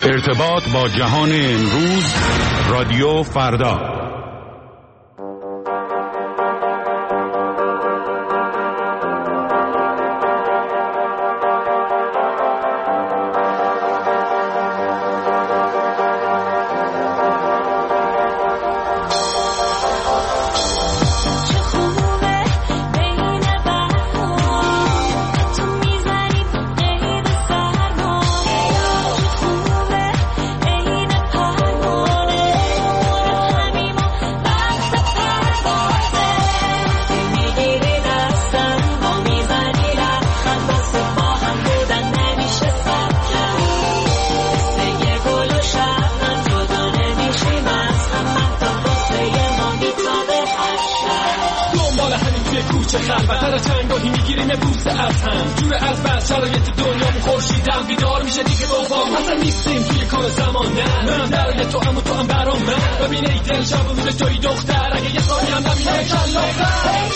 ارتباط با جهان امروز، رادیو فردا. خلوتر چنگاهی میگیریم بوسه از هم، جور از بس شرایط دنیامون خورشیدم بیدار میشه دیگه بابا، اصلا نیستیم توی کار زمان. نه منم برای تو هم و تو هم برام من، ببین ای دل شب و روز توی دختر، اگه یه ثانی هم نبینه کلافتر.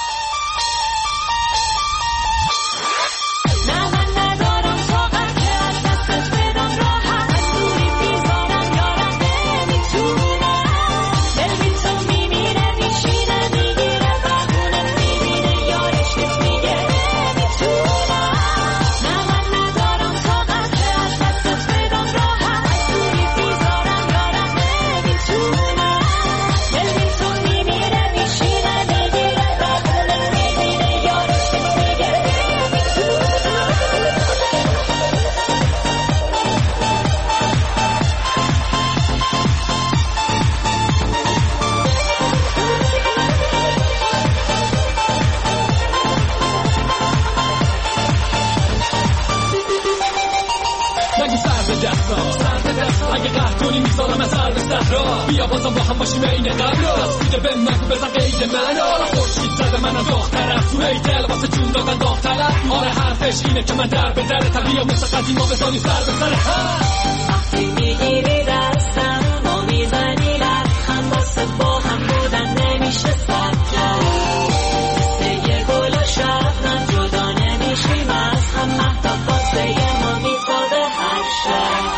اگه قهر کنی میذارم از هر صحرا، بیا بازم با هم باشیم این قبلا، دست به نگو بزن قید من، خورشید زده منم داغ‌ترم، تو ای دل واسه جون دادن داغ‌ترم، آره حرفش اینه که من در به در طبیعه مثل قدیما بزنی سر به سر هم. وقتی میگیری دستم ما میزنی لبخند، واسه با هم بودن نمیشه سبجا، مثل یه گل و شبنم جدا نمیشیم از هم، مهتاب واسه ما میتابه هر شب.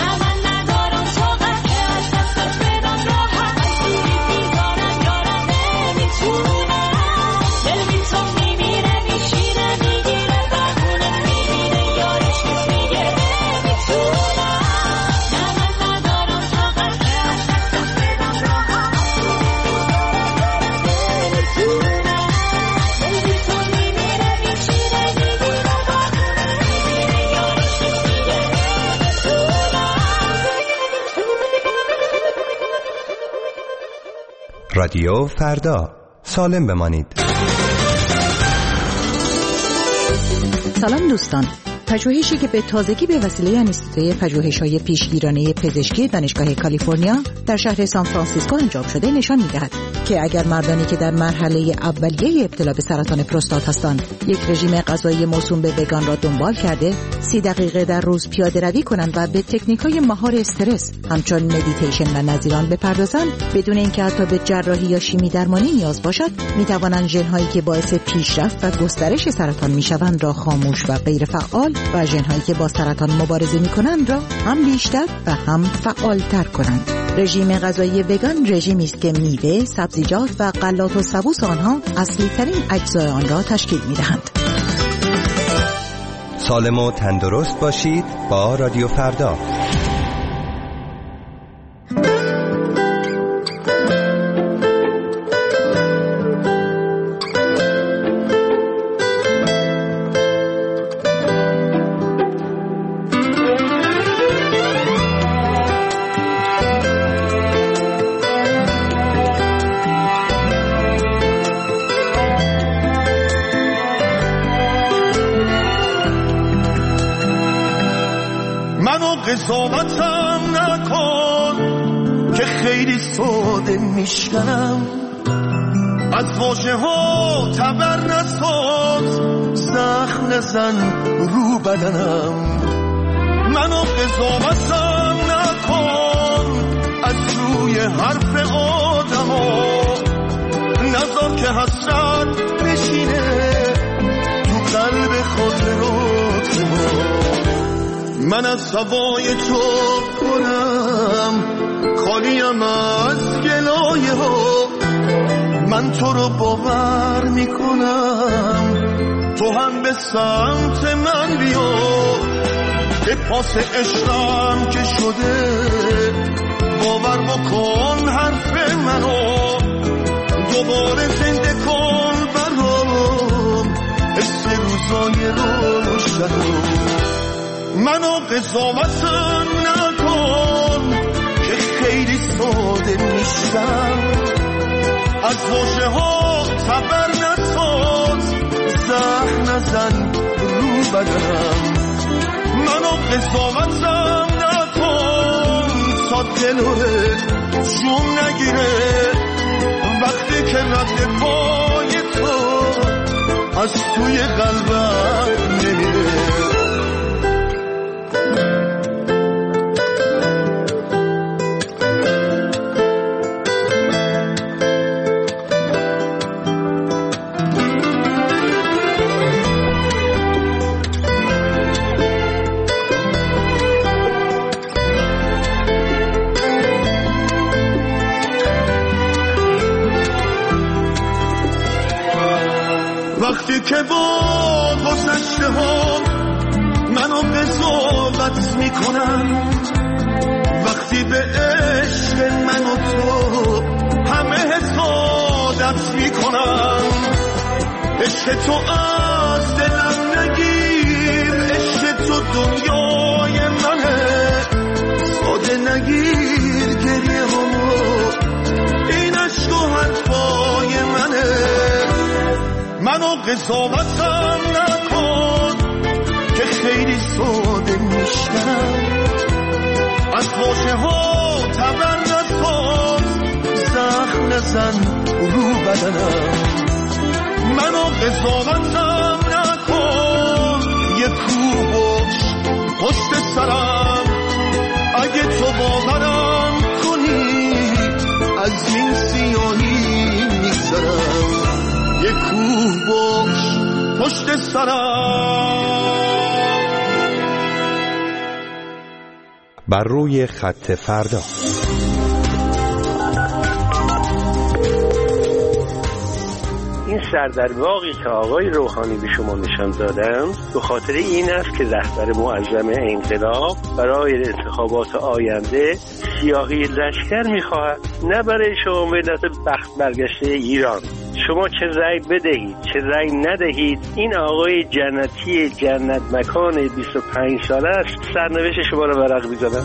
رادیو فردا، سالم بمانید. سلام دوستان، پژوهشی که به تازگی به وسیله انستیتوی پژوهش‌های پیشگیرانه پزشکی دانشگاه کالیفرنیا در شهر سان فرانسیسکو انجام شده نشان می‌دهد که اگر مردانی که در مرحله اولیه ابتلا به سرطان پروستات هستند یک رژیم غذایی موسوم به وگان را دنبال کرده 30 دقیقه در روز پیاده‌روی کنند و به تکنیک‌های مهار استرس همچون مدیتیشن و نظیران بپردازند، بدون اینکه حتی به جراحی یا شیمی درمانی نیاز باشد، می‌توانند ژن‌هایی که باعث پیشرفت و گسترش سرطان می‌شوند را خاموش و غیر فعال و ژن‌هایی که با سرطان مبارزه می‌کنند را هم بیشتر و هم فعال‌تر کنند. رژیم غذایی وگان رژیمی است که میوه، سبزیجات و غلات و سبوس آنها اصلی‌ترین اجزای آن را تشکیل می‌دهند. سالم و تندرست باشید با رادیو فردا. قضاوتم نکن که خیلی ساده میشکنم، از واژه ها تبر نساز، زخم نزن رو بدنم. منو قضاوتم نکن از روی حرف آدم ها، نذار که حسرت بشینه تو قلب خاطرات ما. من از هوای تو کنم، خالیم از گلایه ها. من تو رو باور میکنم، تو هم به سمت من بیا. به پاس عشقم که شده، باور بکن حرف منو. دوباره زنده کن برام حس روزای روشنو. منو قضاوتم نکن که خیلی ساده میشم. از واژه ها خبر نساز، زهر نزن رو بدنم. منو قضاوتم نکن تا دلوره جون نگیره، وقتی که رد پای تو از توی قلبم نمیره. وقتی که با گذشته ها منو قضاوت میکنن، وقتی به عشق من و تو همه حسادت میکنن. عشق تو از دلم نگیر، عشق تو دنیای منه. ساده نگیر گریه همو، این عشق و حرفای منه. منو قضاوتم نکن که خیلی ساده میشم. از واژه ها تبر نساز، زخم نزن رو بدنم. منو قضاوتم نکن، یه کو باش پشت سرم. اگه تو باورم کنی از این سیاهی میگذرم. یک کوه باش پشت سرم. بر روی خط فردا. این سردرواقی که آقای روحانی به شما نشان دادن به خاطر این است که رهبر معظم انقلاب برای انتخابات آینده سیاهی لشکر می‌خواهد، نه برای شما ملت بخت برگشته ایران. شما چه رأی بدهید چه رأی ندهید، این آقای جنتی جنت مکان 25 ساله است سرنوشت شما رو ورق می‌زنه.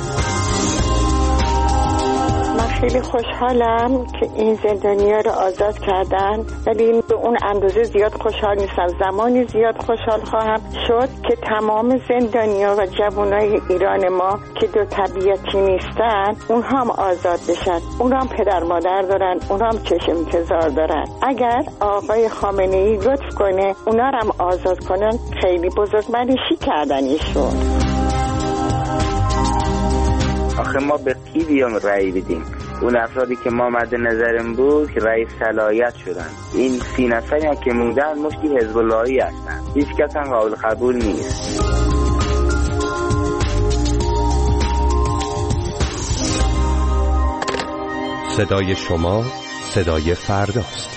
من خیلی خوشحالم که این زندانی‌ها رو آزاد کردن، ولی به اون اندازه زیاد خوشحال نیستم. زمانی زیاد خوشحال خواهم شد که تمام زندانی‌ها و جوانای ایران ما که دو طبیعتی نیستن اونها هم آزاد بشن. اونها هم پدر مادر دارن، اونها هم چشم انتظار دارن. اگر آقای خامنه‌ای لطف کنه اونها رو هم آزاد کنن، خیلی بزرگمنشی کردن ایشون. آخه ما به کی بیام رأی بدیم؟ اون افرادی که ما مد نظرم بود که رئیس صلاحیت شدن، این 30 نفری هم که موندن مشتی حزب اللهی هستن، هیچ کس هم قابل قبول نیست. صدای شما صدای فرداست.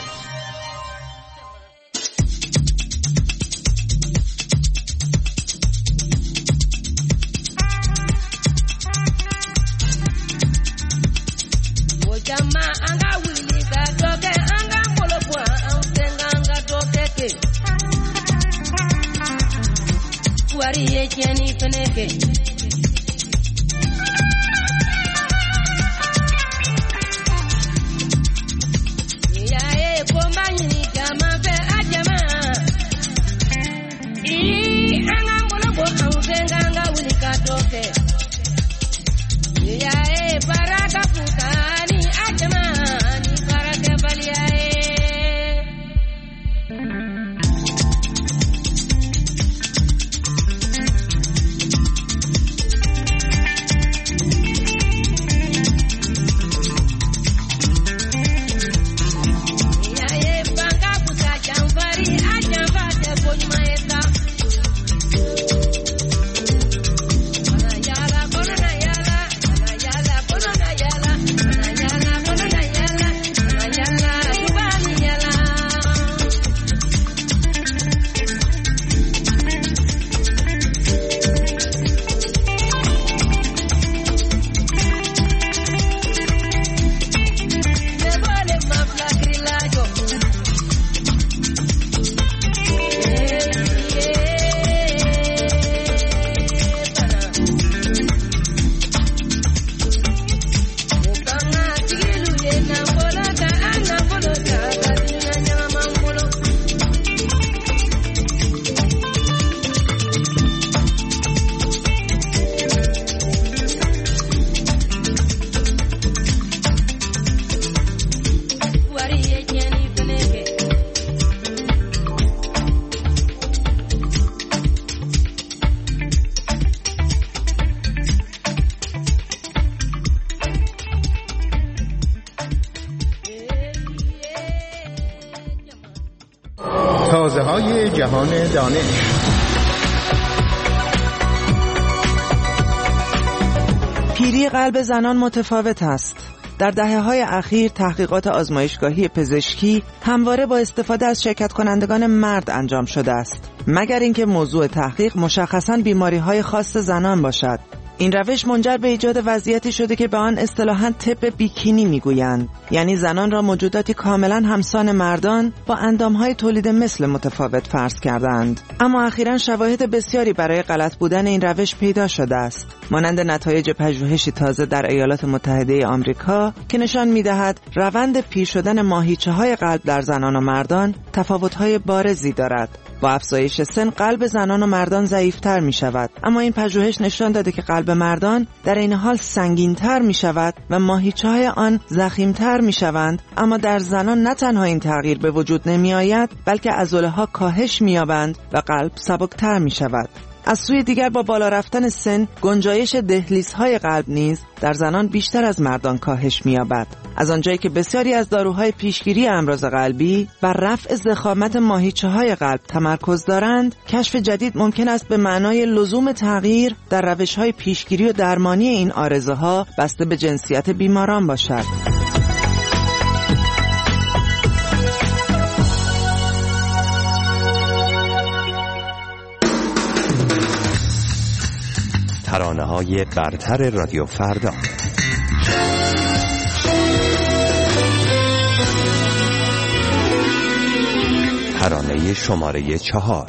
جهان دانش. پیری قلب زنان متفاوت است. در دهه‌های اخیر تحقیقات آزمایشگاهی پزشکی همواره با استفاده از شرکت کنندگان مرد انجام شده است، مگر اینکه موضوع تحقیق مشخصاً بیماری‌های خاص زنان باشد. این روش منجر به ایجاد وضعیتی شده که به آن اصطلاحاً طب بیکینی میگویند، یعنی زنان را موجوداتی کاملاً همسان مردان با اندام‌های تولید مثل متفاوت فرض کردند. اما اخیراً شواهد بسیاری برای غلط بودن این روش پیدا شده است، مانند نتایج پژوهشی تازه در ایالات متحده آمریکا که نشان می‌دهد روند پیر شدن ماهیچه‌های قلب در زنان و مردان تفاوت‌های بارزی دارد. با افزایش سن قلب زنان و مردان ضعیف‌تر می‌شود، اما این پژوهش نشان داده که قلب مردان در این حال سنگین‌تر می‌شود و ماهیچه‌های آن ضخیم‌تر می‌شوند. اما در زنان نه تنها این تغییر به وجود نمی‌آید، بلکه عضله‌ها کاهش می‌یابند و قلب سبکتر می‌شود. از سوی دیگر با بالا رفتن سن، گنجایش دهلیزهای قلب نیز در زنان بیشتر از مردان کاهش می‌یابد. از آنجایی که بسیاری از داروهای پیشگیری امراض قلبی بر رفع ضخامت ماهیچه‌های قلب تمرکز دارند، کشف جدید ممکن است به معنای لزوم تغییر در روش‌های پیشگیری و درمانی این عارضه‌ها بسته به جنسیت بیماران باشد. ترانه‌های برتر رادیو فردا. ترانه شماره 4.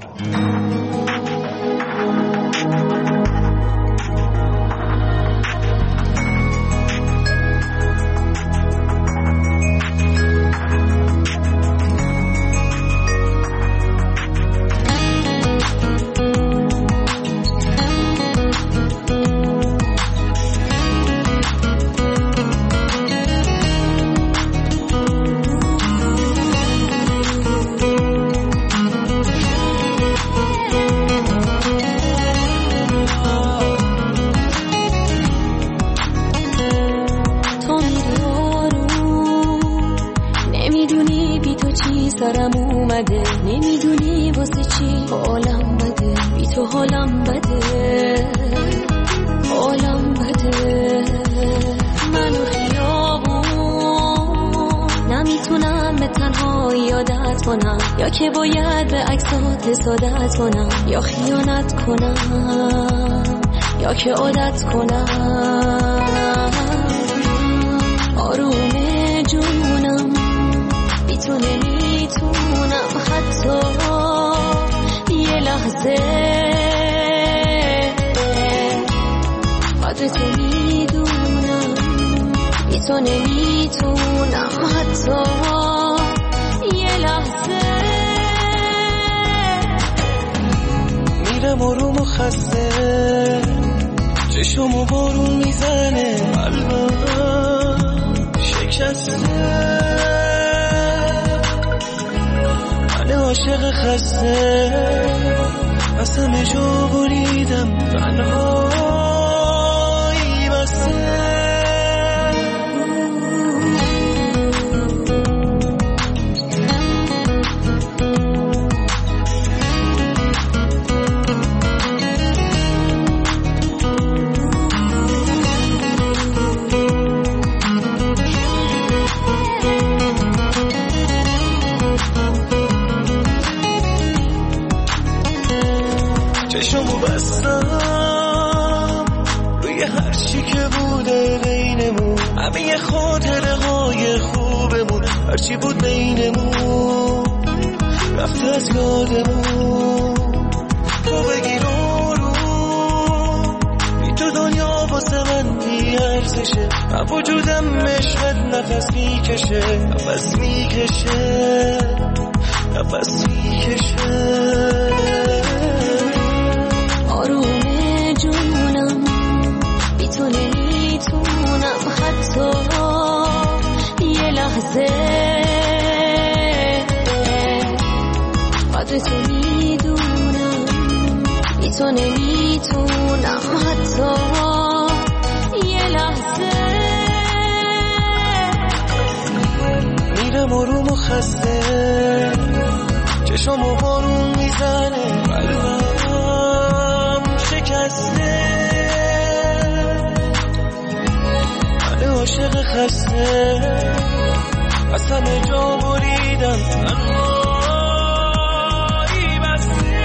سرم اومده، نمیدونی واسه چی حالم بده، بی تو حالم بده، حالم بده. منو خیابون نمیتونم به تنهایی عادت کنم، یا که باید به عکسات حسادت کنم، یا خیانت کنم، یا که عادت کنم. آروم جونم بی تو نمیتونم حتی یه لحظه، قدر تو میدونم، بی تو نمیتونم حتی یه لحظه. میرم آروم و خسته، چشمو بارون میزنه، قلبم شکسته، من عاشق خسته، از همه جا بریدم، تنهایی بسته. چشمو بستم روی هر چی که بوده بینمون، همه خاطره های خوبمون، هر چی بود بینمون رفت از یادمون. تو بگیر آروم، بی تو دنیا واسه من بی ارزشه، من وجودم عشقت نفس میکشه، نفس میکشه، نفس میکشه. آروم جونم بی تو نمیتونم حتی یه لحظه، قدر تو میدونم، بی تو نمیتونم حتی یه لحظه. میرم آروم و خسته، چشمو بارون میزنه قلبم شکسته من عاشق خسته از همه جا بریدم تنهایی بسته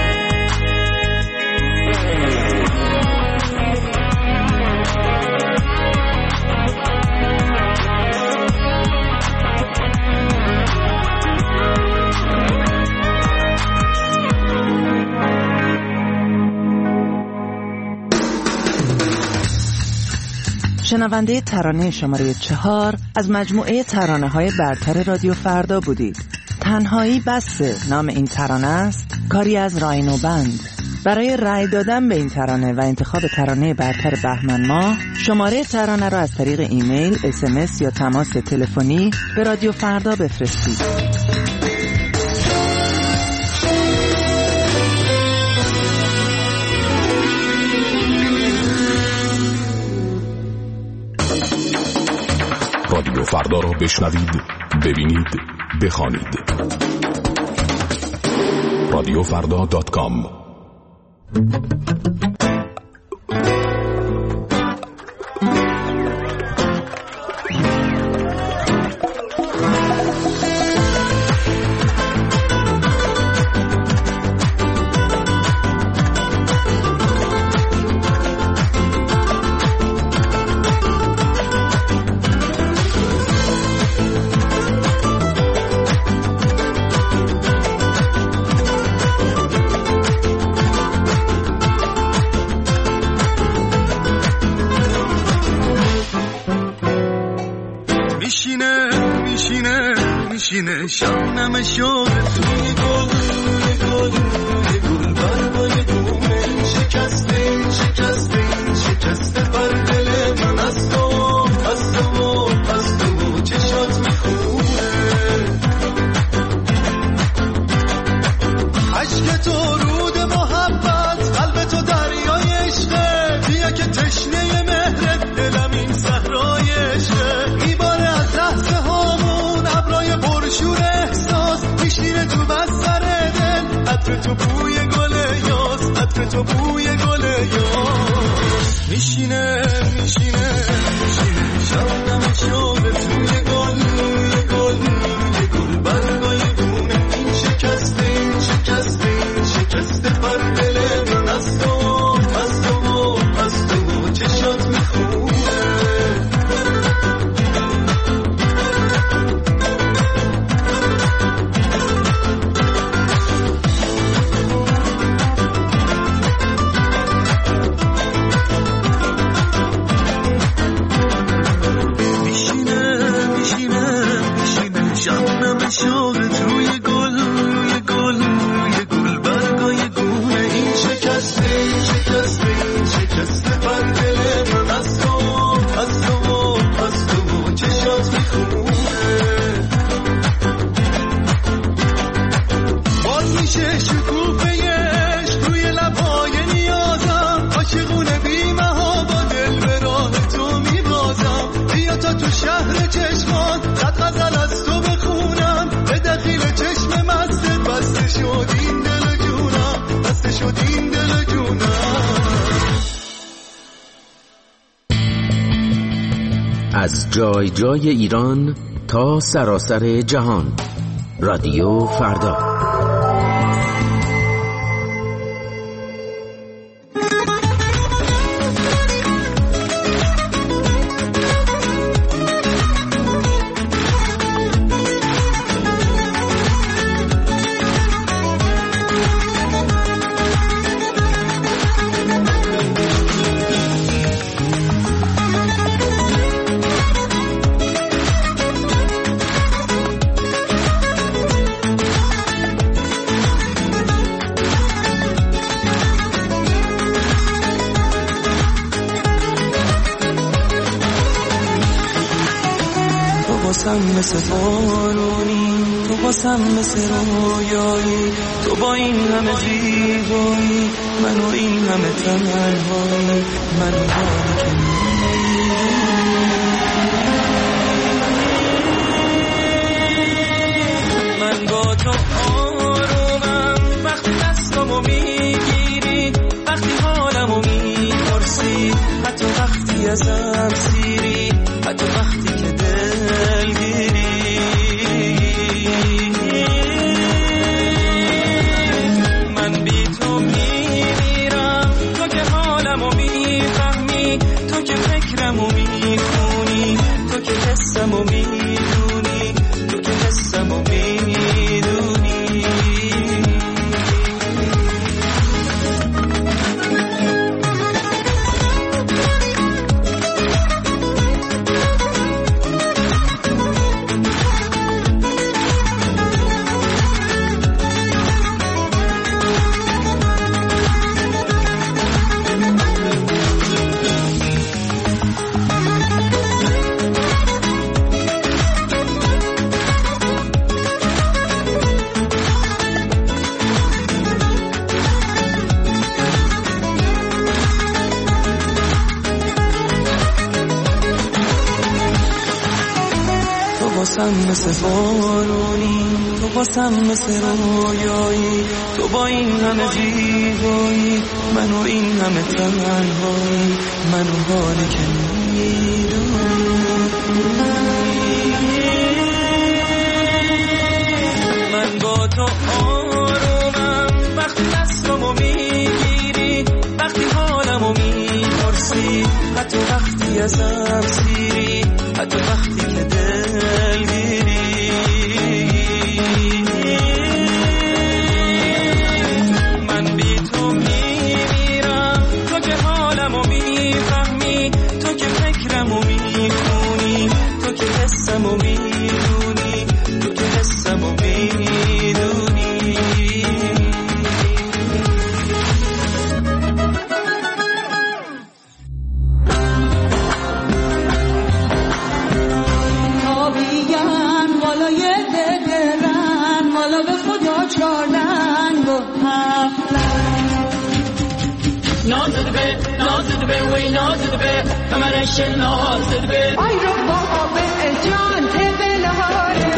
شنونده ترانه شماره 4 از مجموعه ترانه‌های برتر رادیو فردا بودید. تنهایی بسه نام این ترانه است، کاری از راینو بند. برای رأی دادن به این ترانه و انتخاب ترانه برتر بهمن ماه، شماره ترانه را از طریق ایمیل، SMS یا تماس تلفنی به رادیو فردا بفرستید. رادیو فردا را بشنوید، ببینید، بخوانید. radiofrda.com. میشینه شبنم شد توی گل برگای دومه شکسته بر دل من از تو چشات میخونه عشق تو رود محبت قلب تو دریای عشقه بیا که تشنه مهرت دلم این صحرای عشقه میباره از لحظه هامون ابرای پرشور احساس میشینه تو بستر دل عطر تو بوی گل یاس عطر تو بوی گل یاس میشینه شبنم شده توی گل برگای دونه این شکسته پر دل من از تو چشات میخونه شده توی گل برگای گونه این شکسته پر دل من از تو چشات میخونه باز میشه شکوفه‌اش روی لبهای نیازم عاشقونه بی‌مها با دل به راه تو میبازم بیا تا تو شهر چشمان صد غزل از تو بخونم به دخیل چشم مستت بسته شد این دل جونم از جای جای ایران تا سراسر جهان، رادیو فردا. مثل بارونی تو باسم مثل رویایی تو با این همه زیبایی منو این همه تنهایی منو داری که من با تو آرومم وقتی دست وقتی ازم سیری، حتی وقتی که دلگیری. من بی تو میمیرم، تو که حالمو میفهمی، تو که فکرمو میخونی، تو که حسمو میدونی، تو که حسمو میدونی. مثل بارونی، تو باسم مثل رویایی، تو با این همه زیبایی، من و این همه تنهایی، من و حالی که میدونی. من با تو آرومم وقتی دستمو میگیری، وقتی حالمو میپرسی، حتی وقتی ازم سیری، حتی وقتی که دلگیری. من بی تو میمیرم، تو که حالمو میفهمی، تو که فکرمو میخونی، تو که حسمو میدونی، تو که حسمو میدونی. نازد به وی نازد به کمرش نازد به آی رو بابا به جان تبلهاره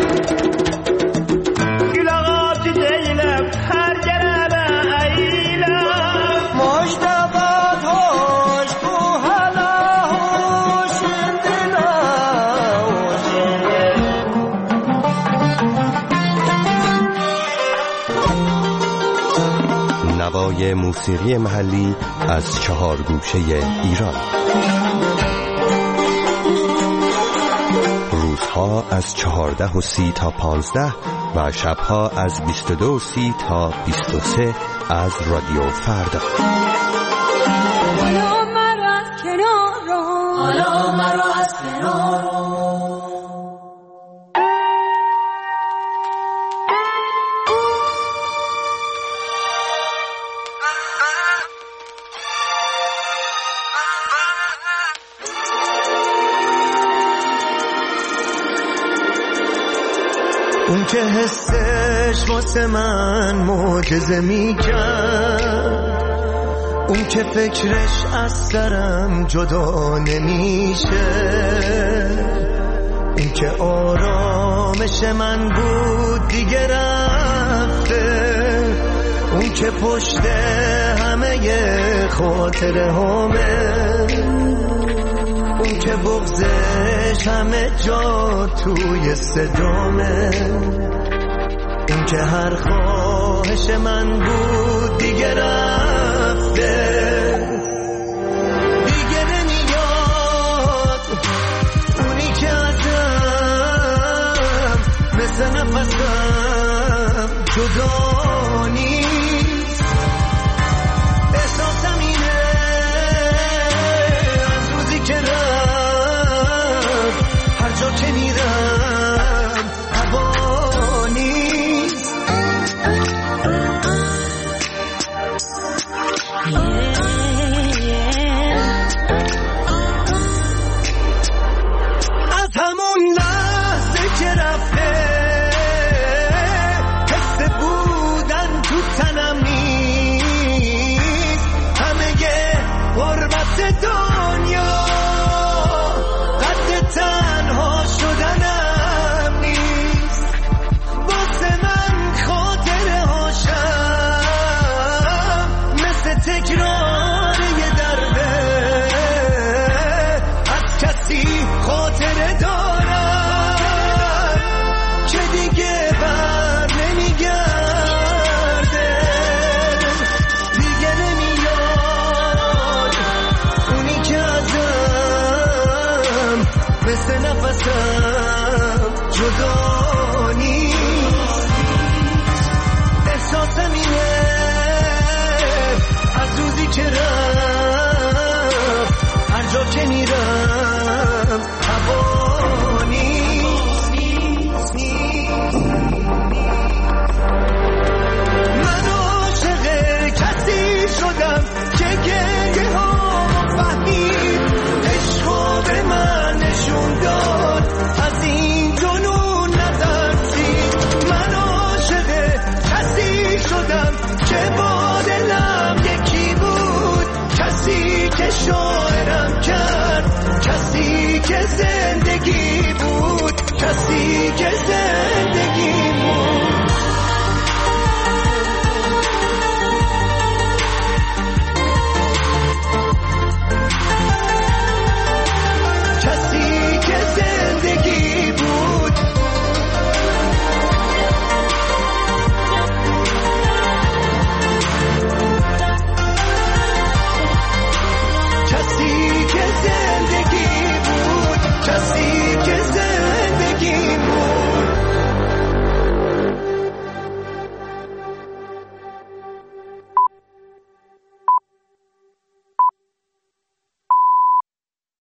گلاغات دیلم هر جرابه ایلم مجتبات هوش بو حالا هوش نوای موسیقی محلی از 4 گوشه ایران. روزها از 14:30 تا 15 و شبها از 22:30 تا 23 از رادیو فردا. حالا مرا از کنار، حالا مرا از کنار. اون که حسش واسه من معجزه میکرد، اون که فکرش از سرم جدا نمیشه، اون که آرامش من بود دیگه رفته، اون که پشت همه خاطره همه، اون که بغضش همه جا توی صدامه، اون که هر خواهش من بود دیگه رفته، دیگه نمیاد اونی که ازم مثل نفسم جدا نیست. احساسم اینه از روزی که رفت هر جا که میرم هوا نیست. از همون لحظه که رفته حس بودن تو تنم نیست، همه غربت دنیا قد تنها شدنم. حس نفسم جدا نیست. احساسم اینه از روزی که رفت هر جا که میرم هوا نیست. من عاشق کسی شدم که گریه ها فهمید، عشقو به من نشون داد از این جنون نترسید. من عاشق کسی شدم که با دلم یکی بود، کسی که شاعرم کرد، کسی که زندگی بود، کسی که زندگی